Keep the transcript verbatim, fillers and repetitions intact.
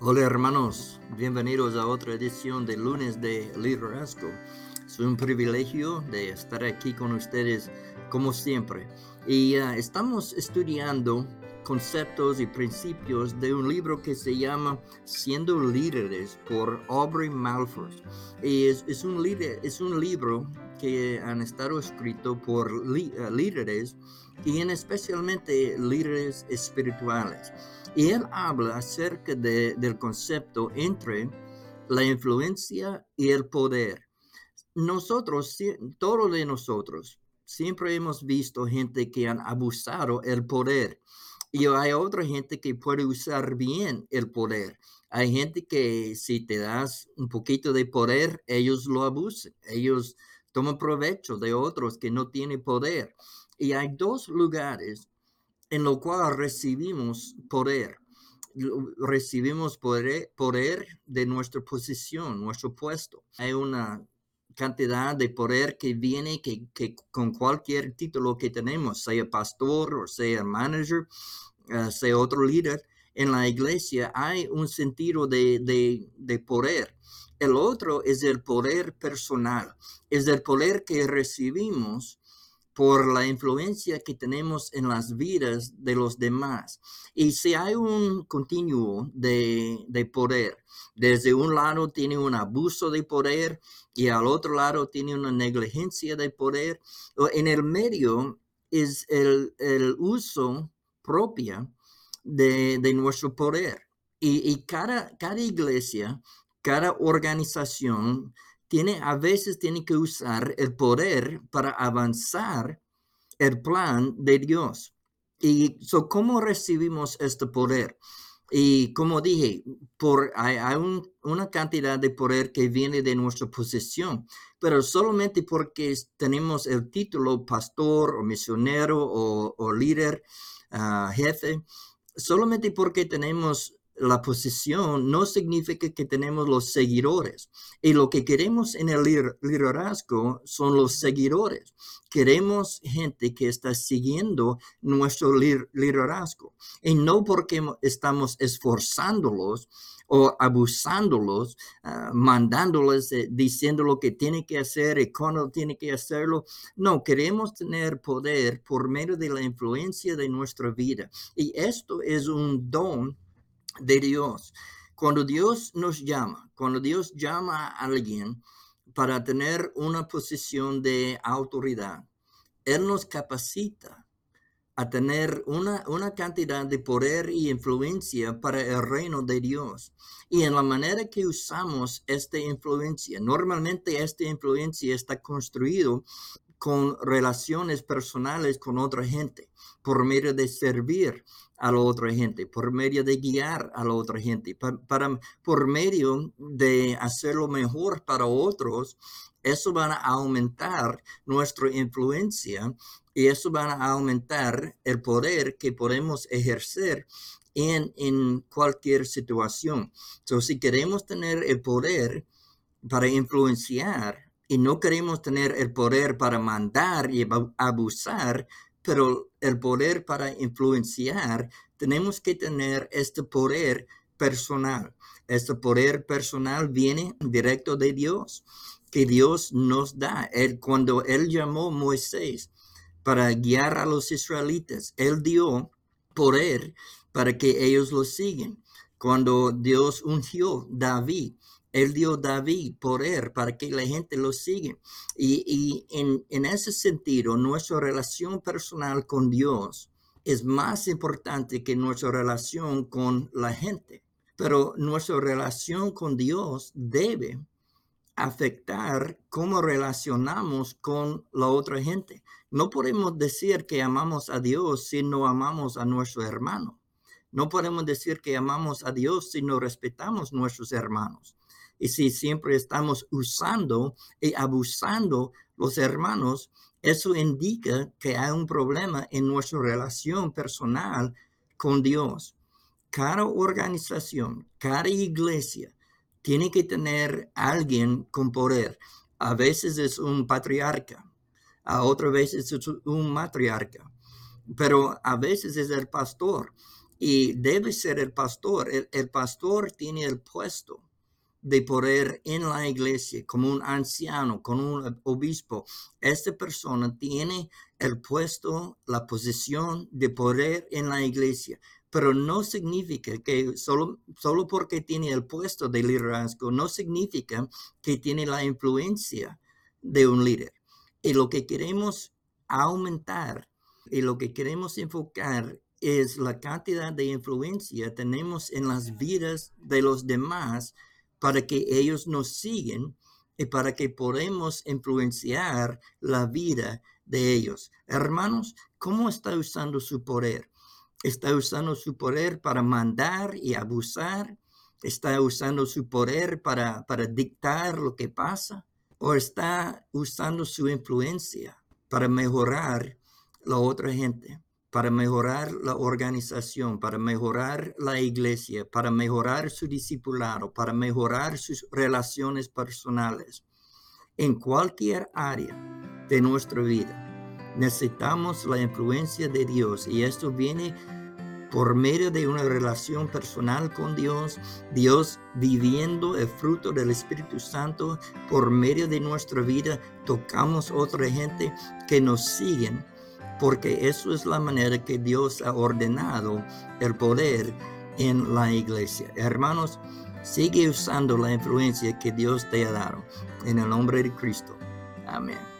Hola hermanos, bienvenidos a otra edición de lunes de liderazgo. Es un privilegio de estar aquí con ustedes como siempre. Y uh, estamos estudiando conceptos y principios de un libro que se llama Siendo Líderes por Aubrey Malford. Y es, es, un, líder, es un libro que han estado escrito por li, uh, líderes y en especialmente líderes espirituales. Y él habla acerca de, del concepto entre la influencia y el poder. Nosotros, todos de nosotros, siempre hemos visto gente que han abusado el poder. Y hay otra gente que puede usar bien el poder. Hay gente que si te das un poquito de poder, ellos lo abusan. Ellos toman provecho de otros que no tienen poder. Y hay dos lugares en lo cual recibimos poder. Recibimos poder, poder de nuestra posición, nuestro puesto. Hay una cantidad de poder que viene que, que con cualquier título que tenemos, sea pastor o sea manager, uh, sea otro líder en la iglesia, hay un sentido de, de, de poder. El otro es el poder personal, es el poder que recibimos por la influencia que tenemos en las vidas de los demás. Y si hay un continuo de, de poder, desde un lado tiene un abuso de poder y al otro lado tiene una negligencia de poder, en el medio es el, el uso propio de, de nuestro poder. Y, y cada, cada iglesia, cada organización, tiene, a veces tiene que usar el poder para avanzar el plan de Dios. Y so, ¿cómo recibimos este poder? Y como dije, por, hay, hay un, una cantidad de poder que viene de nuestra posición, pero solamente porque tenemos el título pastor o misionero o, o líder, uh, jefe, solamente porque tenemos la posición no significa que tenemos los seguidores. Y lo que queremos en el liderazgo son los seguidores. Queremos gente que está siguiendo nuestro liderazgo. Y no porque estamos esforzándolos o abusándolos, uh, mandándoles, eh, diciendo lo que tiene que hacer y cuándo tiene que hacerlo. No, queremos tener poder por medio de la influencia de nuestra vida. Y esto es un don de Dios. Cuando Dios nos llama, cuando Dios llama a alguien para tener una posición de autoridad, Él nos capacita a tener una, una cantidad de poder y influencia para el reino de Dios. Y en la manera que usamos esta influencia, normalmente esta influencia está construido con relaciones personales con otra gente, por medio de servir a la otra gente, por medio de guiar a la otra gente, para, para, por medio de hacerlo mejor para otros. Eso va a aumentar nuestra influencia y eso va a aumentar el poder que podemos ejercer en, en cualquier situación. Entonces, si queremos tener el poder para influenciar, y no queremos tener el poder para mandar y abusar, pero el poder para influenciar, tenemos que tener este poder personal. Este poder personal viene directo de Dios, que Dios nos da. Él, cuando Él llamó a Moisés para guiar a los israelitas, Él dio poder para que ellos lo sigan. Cuando Dios ungió a David, Él dio a David poder para que la gente lo siga. Y, y en, en ese sentido, nuestra relación personal con Dios es más importante que nuestra relación con la gente. Pero nuestra relación con Dios debe afectar cómo relacionamos con la otra gente. No podemos decir que amamos a Dios si no amamos a nuestro hermano. No podemos decir que amamos a Dios si no respetamos a nuestros hermanos. Y si siempre estamos usando y abusando los hermanos, eso indica que hay un problema en nuestra relación personal con Dios. Cada organización, cada iglesia tiene que tener alguien con poder. A veces es un patriarca, a otras veces es un matriarca, pero a veces es el pastor. y debe ser el pastor. El, el pastor tiene el puesto de poder en la iglesia, como un anciano, como un obispo. Esta persona tiene el puesto, la posición de poder en la iglesia, pero no significa que solo, solo porque tiene el puesto de liderazgo, no significa que tiene la influencia de un líder. Y lo que queremos aumentar y lo que queremos enfocar es la cantidad de influencia que tenemos en las vidas de los demás, para que ellos nos sigan y para que podamos influenciar la vida de ellos. Hermanos, ¿cómo está usando su poder? ¿Está usando su poder para mandar y abusar? ¿Está usando su poder para, para dictar lo que pasa? ¿O está usando su influencia para mejorar la otra gente, para mejorar la organización, para mejorar la iglesia, para mejorar su discipulado, para mejorar sus relaciones personales? En cualquier área de nuestra vida necesitamos la influencia de Dios, y esto viene por medio de una relación personal con Dios, Dios viviendo el fruto del Espíritu Santo por medio de nuestra vida. Tocamos a otra gente que nos siguen, porque eso es la manera que Dios ha ordenado el poder en la iglesia. Hermanos, sigue usando la influencia que Dios te ha dado. En el nombre de Cristo. Amén.